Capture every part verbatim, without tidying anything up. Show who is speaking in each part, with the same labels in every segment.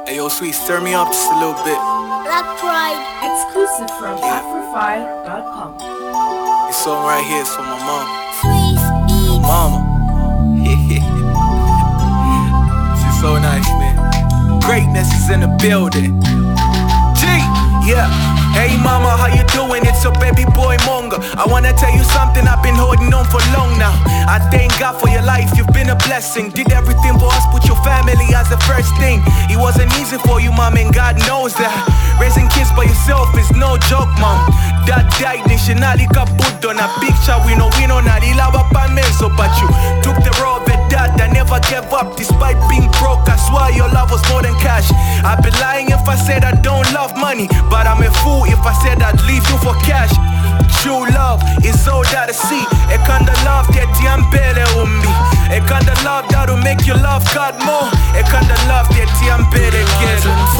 Speaker 1: Hey yo, sweet, stir me up just a little bit.
Speaker 2: Black Pride.
Speaker 3: Exclusive from Afrofy dot com.
Speaker 1: This song right here is for my mom.
Speaker 2: Sweet Eats.
Speaker 1: Mama. She's so nice, man. Greatness is in the building. G, yeah. Hey mama, how you doing? It's your baby boy Monga. I wanna tell you something I've been holding on for long now. I thank God for your life, you've been a blessing. Did everything for us, put your family as the first thing. It wasn't easy for you, mom, and God knows that. Raising kids by yourself is no joke, mom. That died in Shinali Kabuto na picture we know we know na ilawa pa menso. But you took the road of dad that never gave up despite being broke. I swear your love was more than cash. I'd be lying if I said I don't love money, but I'm a fool if I said I'd leave you for cash. True love is all that I see. A kind of love that tiambele umbi. A kind of love that'll make you love God more. A kind of love that tiambele gets.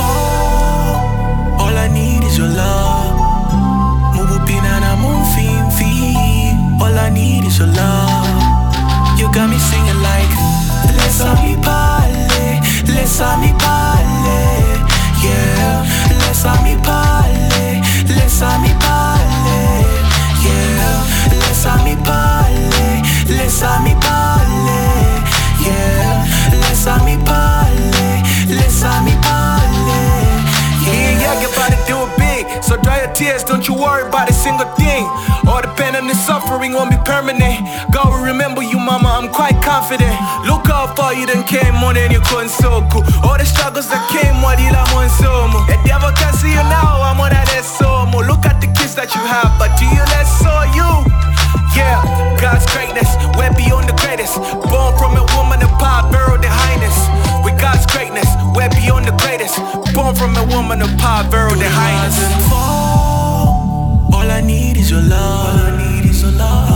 Speaker 1: All I need is your love. Mubupinana mumfimfi. All I need is your love. You got me singing like Laissami parler, laissami parler. Yeah, laissami parler, laissami parler. Yeah, laissami parler, laissami parler. Yeah, laissami parler, laissami parler. Yeah, yeah, you about to do it big. So dry your tears, don't you worry about a single thing. All the pain and the suffering won't be permanent. God will remember you, mama, I'm quite confident. Look how far you done came, more than you couldn't so cool. All the struggles that came, what you like one so more. The devil can see you now, I'm on that so more. Look at the kids that you have, but to you, that's all you. Yeah, God's greatness, we're beyond the greatest. Born from a woman of power, buried the highness. With God's greatness, we're beyond the greatest. Born from a woman of power, buried the highness. All I need is your love. All I need is your love.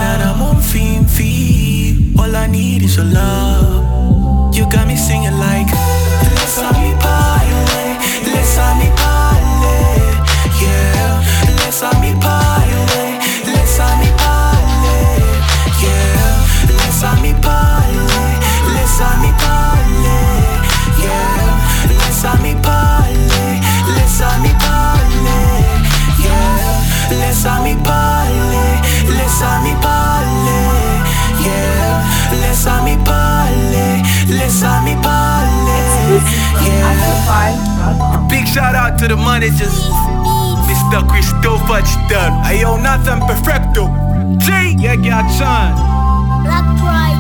Speaker 1: All I need is your love. You got me singing like Laissami parler, laissami parler. Yeah, laissami parler, laissami parler. Yeah, laissami parler, laissami parler. Yeah, laissami parler, laissami parler. Yeah, laissami parler, laissami parler. Yeah, laissami parler, laissami parler. Yeah. Big shout out to the managers, Mister Christopher Chidon. Ayo, Nathan Perfecto. G, yeah, got John.
Speaker 2: Black Pride.